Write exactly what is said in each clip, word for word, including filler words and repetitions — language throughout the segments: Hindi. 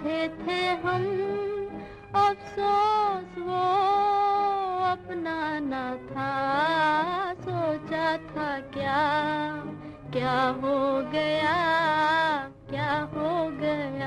समझे थे हम, अफसोस वो अपना न था। सोचा था क्या क्या हो गया, क्या हो गया।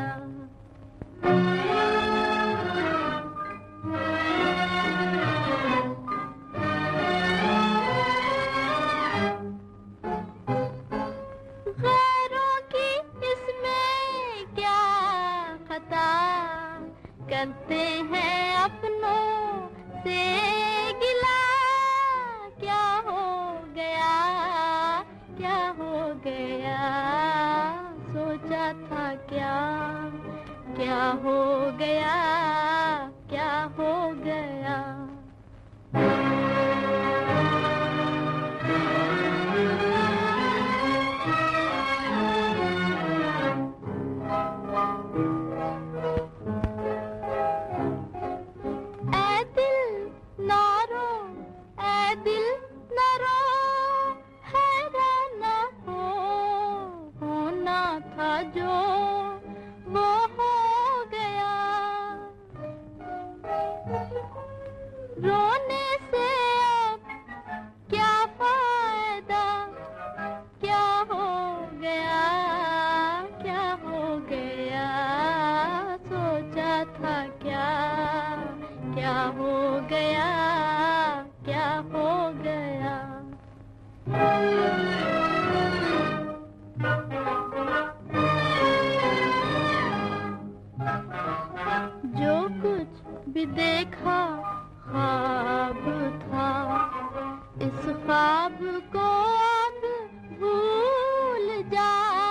गैरों की इसमें क्या खता, करते हैं अपनों से गिला। क्या हो गया, क्या हो गया। सोचा था क्या क्या हो गया, क्या हो गया। ऐ दिल ना रो, ऐ दिल ना रो, हैरान ना हो। होना था जो वो हो गया। रोने से अब क्या फायदा, क्या हो गया, क्या हो गया। सोचा था क्या क्या हो गया, क्या हो गया। जो कुछ भी देखा ख्वाब था, इस ख्वाब को अब भूल जा,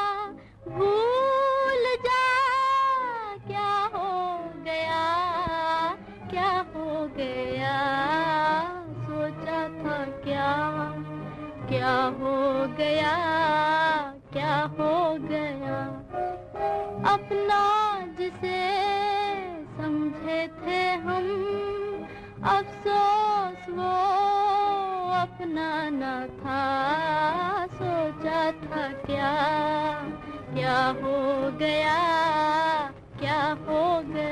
भूल जा। क्या हो गया, क्या हो गया। सोचा था क्या क्या हो गया, क्या हो गया। अपना जिसे समझे थे हम, अफसोस वो अपना न था। सोचा था क्या क्या हो गया, क्या हो गया।